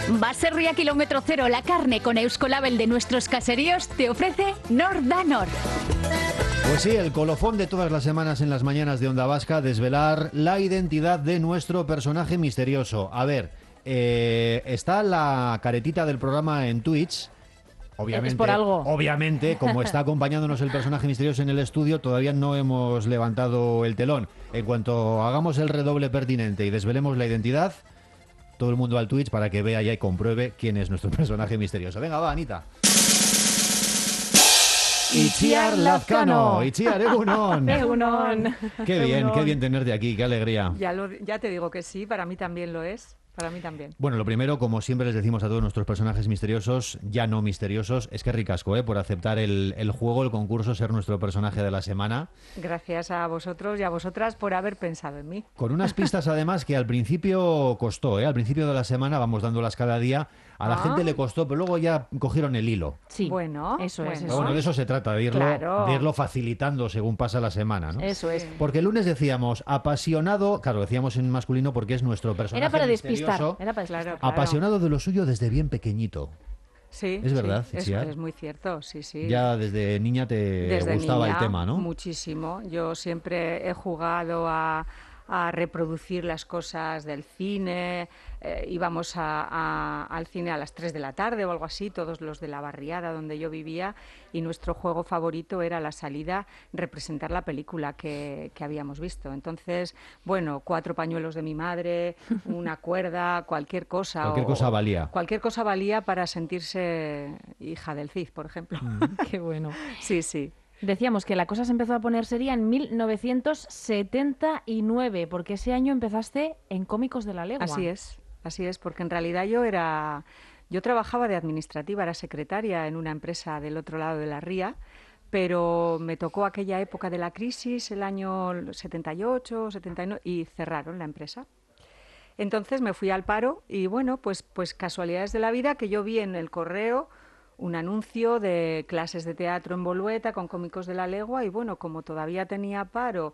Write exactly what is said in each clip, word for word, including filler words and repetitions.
Baserria Kilómetro Cero, la carne con Euskolabel de nuestros caseríos, te ofrece Nordanor. Pues sí, el colofón de todas las semanas en las mañanas de Onda Vasca, desvelar la identidad de nuestro personaje misterioso. A ver, eh, está la caretita del programa en Twitch. Obviamente, es por algo. obviamente, como está acompañándonos el personaje misterioso en el estudio, todavía no hemos levantado el telón. En cuanto hagamos el redoble pertinente y desvelemos la identidad, todo el mundo al Twitch para que vea ya y compruebe quién es nuestro personaje misterioso. Venga, va, Anita. Itziar Lazcano, Itziar, Egunon. Egunon. Qué bien, Egunon. qué bien tenerte aquí, qué alegría. Ya, lo, ya te digo que sí, para mí también lo es. Para mí también. Bueno, lo primero, como siempre les decimos a todos nuestros personajes misteriosos, ya no misteriosos, es que ricasco, ¿eh? Por aceptar el, el juego, el concurso, ser nuestro personaje de la semana. Gracias a vosotros y a vosotras por haber pensado en mí. Con unas pistas, además, que al principio costó, ¿eh? Al principio de la semana, vamos dándolas cada día. A la Ah. gente le costó, pero luego ya cogieron el hilo. Sí, Bueno, eso es. bueno. Eso. Pero bueno, de eso se trata, de irlo, Claro. de irlo facilitando según pasa la semana, ¿no? Eso es. Porque el lunes decíamos apasionado, claro, decíamos en masculino porque es nuestro personaje Era para despistar. misterioso, Era para despistar. Claro, claro. apasionado de lo suyo desde bien pequeñito. Sí, Es verdad, sí, es, Itziar. es muy cierto, sí, sí. Ya desde niña te Desde gustaba niña, el tema, ¿no? Muchísimo. Yo siempre he jugado a, a reproducir las cosas del cine. Eh, íbamos a, a- al cine a las tres de la tarde o algo así, todos los de la barriada donde yo vivía, y nuestro juego favorito era la salida, representar la película que, que habíamos visto. Entonces, bueno, cuatro pañuelos de mi madre, una cuerda, cualquier cosa. Cualquier o- cosa valía. Cualquier cosa valía para sentirse hija del Cid, por ejemplo. Qué bueno. Sí, sí. Decíamos que la cosa se empezó a poner seria en mil novecientos setenta y nueve, porque ese año empezaste en Cómicos de la Legua. Así es, así es, porque en realidad yo era, yo trabajaba de administrativa, era secretaria en una empresa del otro lado de la ría, pero me tocó aquella época de la crisis, el año setenta y ocho, setenta y nueve, y cerraron la empresa. Entonces me fui al paro y bueno, pues, pues casualidades de la vida que yo vi en el correo un anuncio de clases de teatro en Bolueta con Cómicos de la Legua y bueno, como todavía tenía paro,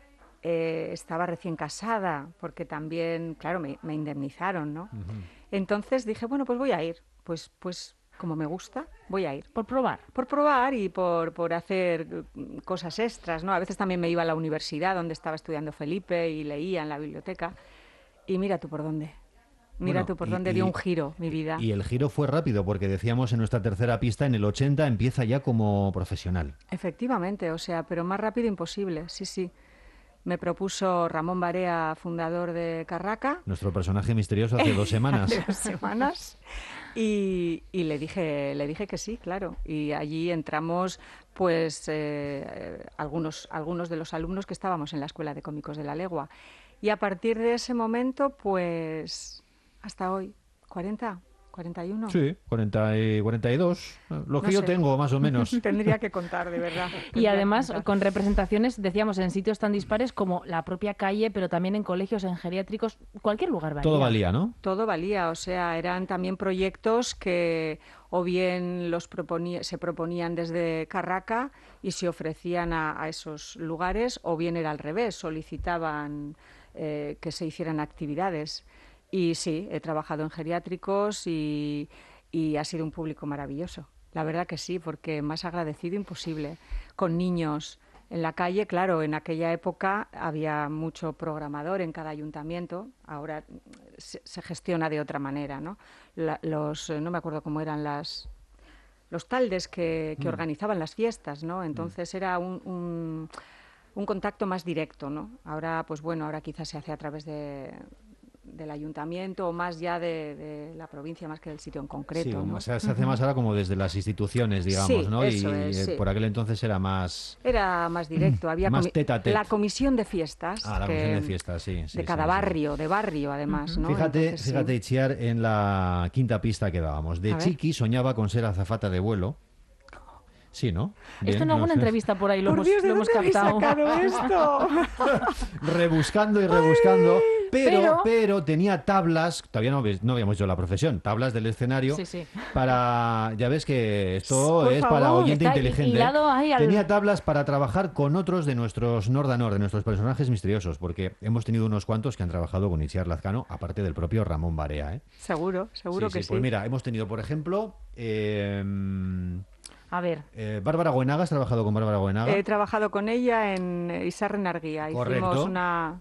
eh, estaba recién casada, porque también, claro, me, me indemnizaron, ¿no? Entonces dije, bueno, pues voy a ir, pues, pues como me gusta, voy a ir. Por probar. Por probar y por, por hacer mm, cosas extras, ¿no? A veces también me iba a la universidad donde estaba estudiando Felipe y leía en la biblioteca. Y mira tú por dónde. Mira Bueno, tú por y- dónde y- dio un giro mi vida. Y el giro fue rápido porque decíamos en nuestra tercera pista, en el ochenta empieza ya como profesional. Efectivamente, o sea, pero más rápido imposible, sí, sí. Me propuso Ramón Barea, fundador de Carraca, Nuestro personaje misterioso hace dos semanas. hace dos semanas, y, y le dije, le dije que sí, claro. Y allí entramos, pues, eh, algunos, algunos de los alumnos que estábamos en la Escuela de Cómicos de la Legua. Y a partir de ese momento, pues, hasta hoy, cuarenta, cuarenta y uno. Sí, cuarenta y cuarenta y dos, lo que No yo sé. tengo más o menos. Tendría que contar, de verdad. Y tendría que además contar. con representaciones, decíamos, en sitios tan dispares como la propia calle, pero también en colegios, en geriátricos, cualquier lugar valía. Todo valía, ¿no? Todo valía, o sea, eran también proyectos que o bien los proponía, se proponían desde Carraca y se ofrecían a, a esos lugares, o bien era al revés, solicitaban eh, que se hicieran actividades. Y sí, he trabajado en geriátricos y, y ha sido un público maravilloso. La verdad que sí, porque más agradecido imposible. Con niños en la calle, claro, en aquella época había mucho programador en cada ayuntamiento, ahora se, se gestiona de otra manera, ¿no? La- los, eh, no me acuerdo cómo eran las los taldes que, que Mm. organizaban las fiestas, ¿no? Entonces era un, un, un contacto más directo, ¿no? Ahora, pues bueno, ahora quizás se hace a través de, del ayuntamiento o más ya de, de la provincia, más que del sitio en concreto, Sí, como ¿no? se, se hace más ahora como desde las instituciones, digamos, Sí, ¿no? eso y es, eh, sí. por aquel entonces era más... Era más directo, había Más comi- tete a tete. la comisión de fiestas, Ah, la que- comisión de fiestas, sí. sí, de sí, cada sí. barrio, de barrio además, ¿no? Fíjate, Entonces, sí. fíjate, Itziar, en la quinta pista que dábamos. De A ver. chiqui soñaba con ser azafata de vuelo. Sí, ¿no? Esto Bien, en no alguna sé. entrevista por ahí lo Por hemos, Dios, ¿de lo hemos dónde habéis captado. sacado esto? Rebuscando y rebuscando. Pero, pero, Pero- tenía tablas, todavía no, habéis- no habíamos hecho la profesión, tablas del escenario Sí, sí. para, ya ves que esto Por es favor, para oyente está inteligente. hilado ahí al- Tenía tablas para trabajar con otros de nuestros Nordanor, de nuestros personajes misteriosos, porque hemos tenido unos cuantos que han trabajado con Itziar Lazcano, aparte del propio Ramón Barea, ¿eh? Seguro, seguro Sí, que sí. sí. Pues mira, hemos tenido, por ejemplo, eh, A ver, eh, Bárbara Goenaga, ¿has trabajado con Bárbara Goenaga? He trabajado con ella en Isarren Arguía. Correcto. Hicimos una,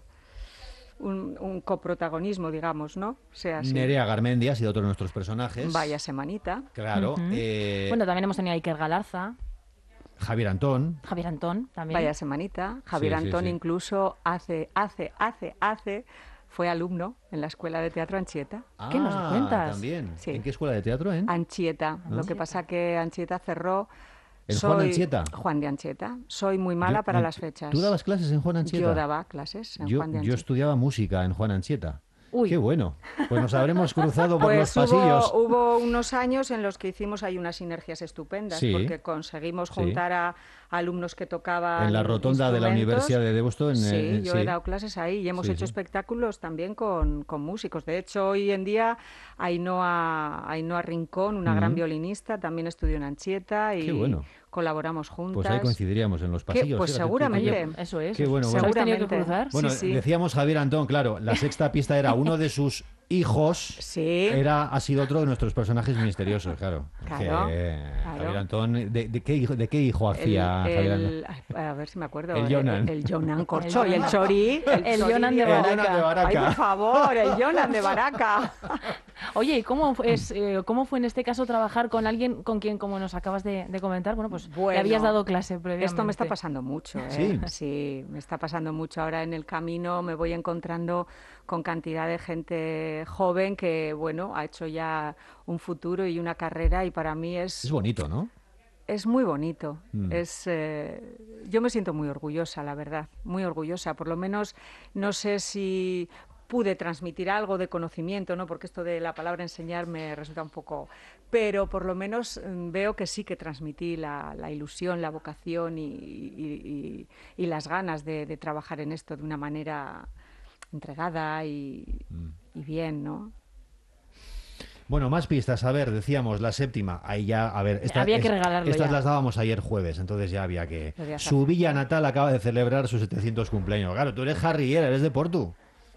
un, un coprotagonismo, digamos, ¿no? O sea, sí. Nerea Garmendia ha sido otro de nuestros personajes. Vaya semanita. Claro. Ujú. eh, bueno, también hemos tenido a Iker Galarza, Javier Antón. Javier Antón también. Vaya semanita. Javier Sí, sí, Antón sí. incluso hace, hace, hace, hace, fue alumno en la Escuela de Teatro Anchieta. ¿Qué nos Ah, cuentas? También. Sí. ¿En qué escuela de teatro? ¿En? Anchieta. Lo que Anchieta. pasa que Anchieta cerró. ¿En Juan Anchieta? Juan de Anchieta. Soy muy mala Yo- para no, las fechas. ¿Tú dabas clases en Juan Anchieta? Yo daba clases en Yo, Juan de yo Anchieta. estudiaba música en Juan Anchieta. Uy. Qué bueno. Pues nos habremos cruzado por Pues los hubo, pasillos. hubo unos años en los que hicimos ahí unas sinergias estupendas, Sí. porque conseguimos Sí. juntar a alumnos que tocaban En la rotonda de la instrumentos. Universidad de Deusto. En, Sí, eh, yo sí. he dado clases ahí y hemos Sí, hecho sí. espectáculos también con, con músicos. De hecho, hoy en día Ainhoa, Ainhoa Rincón, una gran Ujú. violinista, también estudió en Anchieta y Qué bueno. colaboramos juntas. Pues ahí coincidiríamos en los ¿Qué? pasillos. Pues fíjate tú, seguramente. qué- Oye, eso es. Qué bueno, ¿Os bueno. habéis tenido que Seguramente. cruzar? Bueno, Sí, sí. decíamos Javier Antón, claro, la sexta pista era uno de sus hijos. Sí. Era, ha sido otro de nuestros personajes misteriosos, claro. Claro, Que, claro. Javier Antón, ¿de, de qué hijo, ¿de qué hijo El, hacía Javier Antón? el- ay, a ver si me acuerdo. El Jonan. El, el Jonan Corcho y el Chori. El Chori Jonan de El Baraca. Jonan de Baraca. Ay, por favor, el Jonan de Baraca. Oye, ¿y cómo fue, es, eh, cómo fue en este caso trabajar con alguien con quien, como nos acabas de, de comentar, bueno, pues le Bueno, habías dado clase previamente? Esto me está pasando mucho, ¿eh? Sí. Sí, me está pasando mucho. Ahora en el camino me voy encontrando con cantidad de gente joven que, bueno, ha hecho ya un futuro y una carrera y para mí es, Es bonito, ¿no? es muy bonito. Mm. Es, eh, yo me siento muy orgullosa, la verdad, muy orgullosa. Por lo menos no sé si pude transmitir algo de conocimiento, ¿no? Porque esto de la palabra enseñar me resulta un poco... Pero por lo menos mm, veo que sí que transmití la, la ilusión, la vocación y, y- y- y las ganas de, de trabajar en esto de una manera entregada y, y bien, ¿no? Bueno, más pistas. A ver, decíamos la séptima. Ahí ya, a ver, esta- Había que es- regalarlo estas ya. las dábamos ayer jueves, entonces ya había que. Podías Su hacer. villa natal acaba de celebrar sus setecientos cumpleaños. Claro, tú eres Harry, eres de Portu.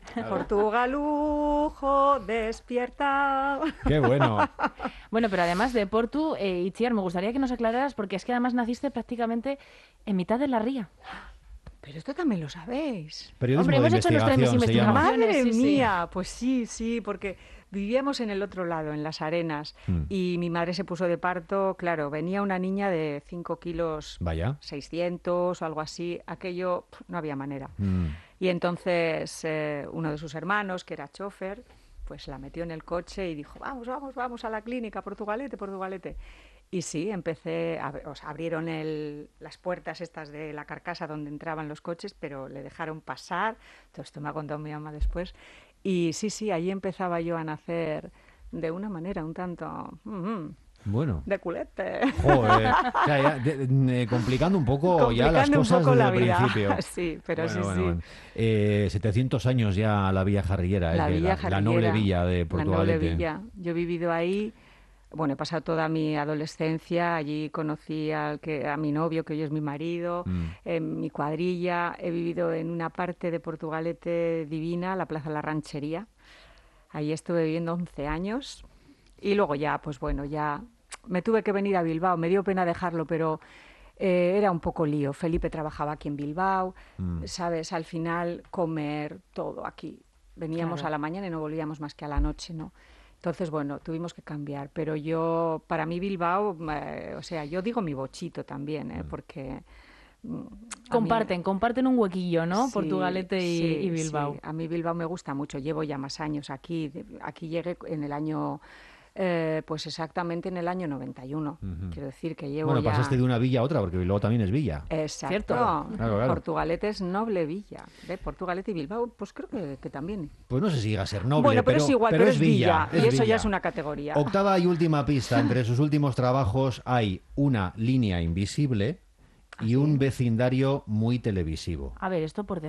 Portugalujo, despierta. Qué bueno. Bueno, pero además de Portu, eh, Itziar, me gustaría que nos aclararas, porque es que además naciste prácticamente en mitad de la ría. Pero esto también lo sabéis. Periodismo Hombre, de hemos hecho nuestras investigación se llama. investigaciones. Madre sí, sí. mía, pues sí, sí, porque vivíamos en el otro lado, en Las Arenas, Mm. y mi madre se puso de parto, claro, venía una niña de cinco kilos Vaya. seiscientos o algo así, aquello pf, no había manera. Mm. Y entonces eh, uno de sus hermanos, que era chofer, pues la metió en el coche y dijo, vamos, vamos, vamos a la clínica, Portugalete, Portugalete. Y sí, empecé, a, o sea, abrieron el, las puertas estas de la carcasa donde entraban los coches, pero le dejaron pasar, todo esto me ha contado mi mamá después, y sí, sí, ahí empezaba yo a nacer de una manera un tanto mm, Bueno. de culete. Joder. O sea, ya, de- de- complicando un poco ya las Complicando un cosas poco desde la el vida. principio. Sí, pero Bueno, sí, bueno, sí. bueno. Eh, setecientos años ya la Villa Jarrillera, La es que Villa la, la noble Jarrillera, villa de La noble Portugalete. villa. Yo he vivido ahí, bueno, he pasado toda mi adolescencia, allí conocí al que, a mi novio, que hoy es mi marido, Mm. en mi cuadrilla, he vivido en una parte de Portugalete divina, la Plaza de la Ranchería. Allí estuve viviendo once años y luego ya, pues bueno, ya me tuve que venir a Bilbao, me dio pena dejarlo, pero eh, era un poco lío. Felipe trabajaba aquí en Bilbao, Mm. ¿sabes? Al final comer todo aquí. Veníamos Claro. a la mañana y no volvíamos más que a la noche, ¿no? Entonces, bueno, tuvimos que cambiar. Pero yo, para mí Bilbao, eh, o sea, yo digo mi bochito también, ¿eh? Porque... mm, a mí- Comparten, comparten un huequillo, ¿no? Sí, Portugalete y, sí, y Bilbao. sí. A mí Bilbao me gusta mucho, llevo ya más años aquí. De- Aquí llegué en el año, eh, pues exactamente en el año noventa y uno. Ujú. Quiero decir que llevo Bueno, ya... pasaste de una villa a otra, porque Bilbao también es villa. Exacto. Cierto. Claro, claro. Portugalete es noble villa. ¿Ve? Portugalete y Bilbao, pues creo que, que también. Pues no sé si llega a ser noble, bueno, pero, es igual, pero, es villa. es y eso villa. ya es una categoría. Octava y última pista. Entre sus últimos trabajos hay una línea invisible y un vecindario muy televisivo. A ver, esto por decir,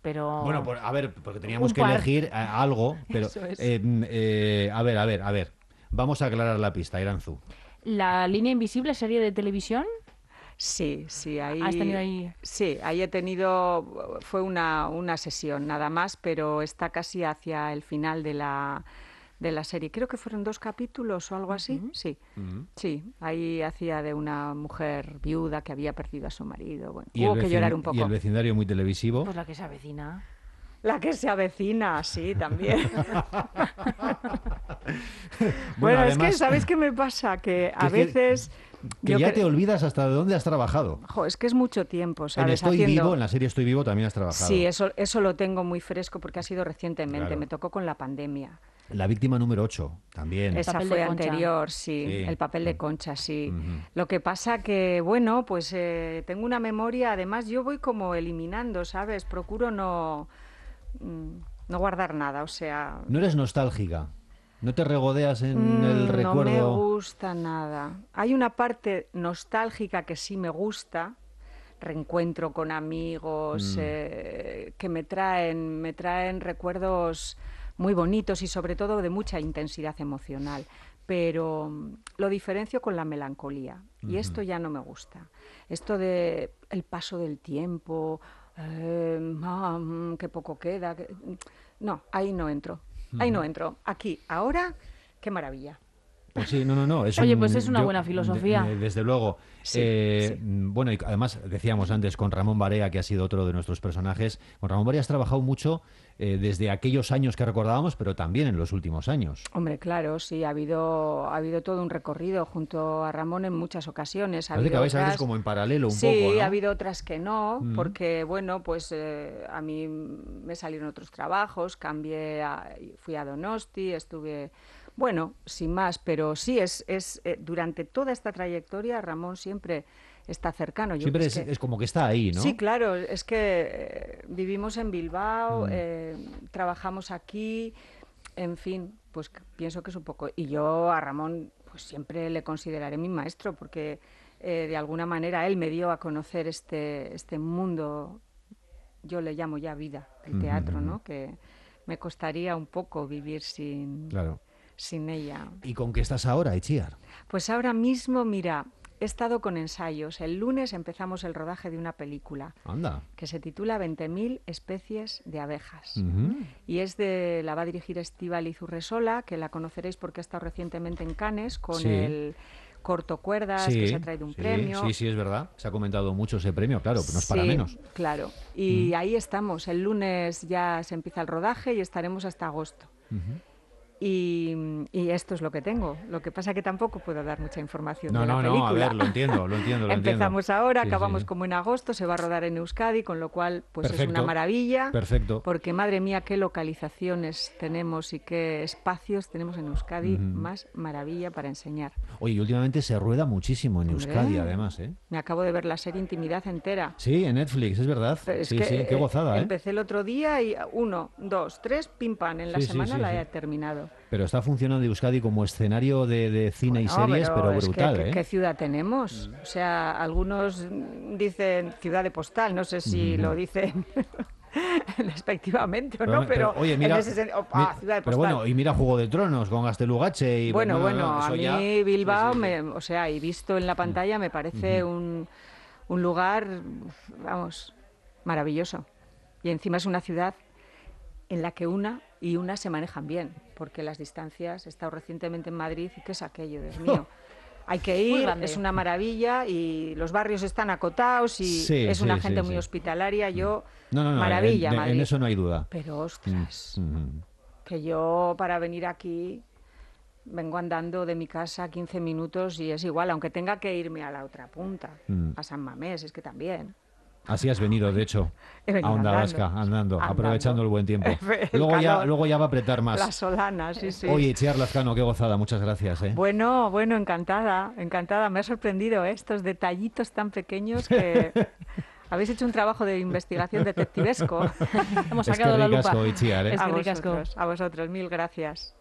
pero... Bueno, por- a ver, porque teníamos Un que par. elegir eh, algo, pero... Eso es. eh, eh, a ver, a ver, a ver. Vamos a aclarar la pista, Iranzu. La línea invisible, serie de televisión. Sí, sí, ahí... ¿Has tenido ahí? Sí, ahí he tenido... Fue una, una sesión nada más, pero está casi hacia el final de la, de la serie. Creo que fueron dos capítulos o algo así. Sí, Ujú. sí. Ahí hacía de una mujer viuda que había perdido a su marido. Bueno, Y el hubo que vecin- llorar un Y poco. el vecindario muy televisivo. Pues la que se avecina. La que se avecina, sí, también. Bueno, Bueno, es que, además- ¿sabéis qué me pasa? Que a es que- veces... Que yo ya cre- te olvidas hasta de dónde has trabajado. Jo, es que es mucho tiempo, En ¿sabes? Estoy Haciendo- Vivo, en la serie Estoy Vivo también has trabajado. Sí, eso, eso lo tengo muy fresco porque ha sido recientemente, Claro. me tocó con la pandemia. La víctima número ocho, también. Esa papel fue de Concha. anterior, sí, Sí. el papel de Concha, sí. Ujú. Lo que pasa que, bueno, pues eh, tengo una memoria, además yo voy como eliminando, ¿sabes? Procuro no, mm, no guardar nada, o sea... ¿No eres nostálgica? ¿No te regodeas en Mm, el No me recuerdo? gusta nada. Hay una parte nostálgica que sí me gusta, reencuentro con amigos, Mm. eh, que me traen, me traen recuerdos muy bonitos y sobre todo de mucha intensidad emocional. Pero mm, lo diferencio con la melancolía y esto ya no me gusta. Esto de el paso del tiempo, eh, ah, mm, qué poco queda. que- No, ahí no entro. Ahí no entro. Aquí, ahora, qué maravilla. Pues sí, no, no, no. Es Oye, un- pues es una yo- buena filosofía. de- de- desde luego. Sí, Eh, sí. mm, Bueno, y además decíamos antes con Ramón Barea, que ha sido otro de nuestros personajes. Con Ramón Barea has trabajado mucho eh, desde aquellos años que recordábamos, pero también en los últimos años. Hombre, claro, sí, ha habido, ha habido todo un recorrido junto a Ramón en muchas ocasiones. Ha Parece que habido vais a veces otras- como en paralelo un sí, poco, ¿no? ha habido otras que no, Mm. porque, bueno, pues eh, a mí me salieron otros trabajos, cambié, a- fui a Donosti, estuve... Bueno, sin más, pero sí, es, es eh, durante toda esta trayectoria Ramón siempre está cercano. Yo Siempre es es, que- es como que está ahí, ¿no? Sí, claro, es que eh, vivimos en Bilbao, Mm. eh, trabajamos aquí, en fin, pues c- pienso que es un poco... Y yo a Ramón pues siempre le consideraré mi maestro porque eh, de alguna manera él me dio a conocer este, este mundo, yo le llamo ya vida, el Ujú, teatro, ujú. ¿no? Que me costaría un poco vivir sin, Claro. sin ella. ¿Y con qué estás ahora, Itziar? Pues ahora mismo, mira, he estado con ensayos. El lunes empezamos el rodaje de una película Anda. que se titula veinte mil especies de abejas. Ujú. Y es de, la va a dirigir Estíbaliz Urresola, que la conoceréis porque ha estado recientemente en Cannes con Sí. el cortocuerdas, que se ha traído un sí, premio. Sí, sí, es verdad. Se ha comentado mucho ese premio, claro, pero no es para Sí, menos. claro. Y ahí estamos. El lunes ya se empieza el rodaje y estaremos hasta agosto. Ujú. Y, y esto es lo que tengo. Lo que pasa que tampoco puedo dar mucha información No, de la no, no, película. a ver, lo entiendo, lo entiendo, lo entiendo. Empezamos ahora, Sí, acabamos sí. como en agosto, se va a rodar en Euskadi, con lo cual pues es Perfecto. una maravilla. Perfecto. Porque madre mía, qué localizaciones tenemos y qué espacios tenemos en Euskadi, Ujú. más maravilla para enseñar. Oye, y últimamente se rueda muchísimo en Hombre. Euskadi, además, ¿eh? Me acabo de ver la serie Intimidad entera. Sí, en Netflix, es verdad. Pero es sí, que, sí, qué eh, gozada, ¿eh? Empecé el otro día y uno, dos, tres, pim pam, en la Sí, sí, semana sí, la sí. he terminado. Pero está funcionando Euskadi como escenario de, de cine y No, series, pero, es que, brutal, ¿qué, ¿eh? qué ciudad tenemos? O sea, algunos dicen ciudad de postal, no sé si Ujú. lo dicen despectivamente o Pero, no, pero, oye, mira, en ese sen- oh, mi- ah, ciudad de pero postal. bueno, y mira Juego de Tronos con Gastelugache y Bueno, no, no, bueno, no, a eso mí ya- Bilbao, sí, sí, sí. me- o sea, y visto en la pantalla me parece un, un lugar, vamos, maravilloso. Y encima es una ciudad en la que una y una se manejan bien, porque las distancias, he estado recientemente en Madrid y qué es aquello, Dios mío. Hay que Muy ir, grande. es una maravilla y los barrios están acotados y Sí, es una sí, gente sí, muy sí. hospitalaria. Yo, No, no, no, maravilla, en, en Madrid. eso no hay duda. Pero Mm, ostras, mm. que yo para venir aquí vengo andando de mi casa quince minutos y es igual, aunque tenga que irme a la otra punta, Mm. a San Mamés, es que también. Así has venido, de hecho, He venido a Onda andando. Vasca, andando, Andando. aprovechando el buen tiempo. El Luego ya, calor. luego ya va a apretar más. La Solana, sí, sí. Oye, Itziar Lazcano, qué gozada, muchas gracias, ¿eh? Bueno, bueno, encantada, encantada. Me ha sorprendido ¿eh? estos detallitos tan pequeños que habéis hecho un trabajo de investigación detectivesco. Hemos Es que sacado la lupa. ricasco, Itziar, ¿eh? Es A que ricasco. vosotros, a vosotros, mil gracias.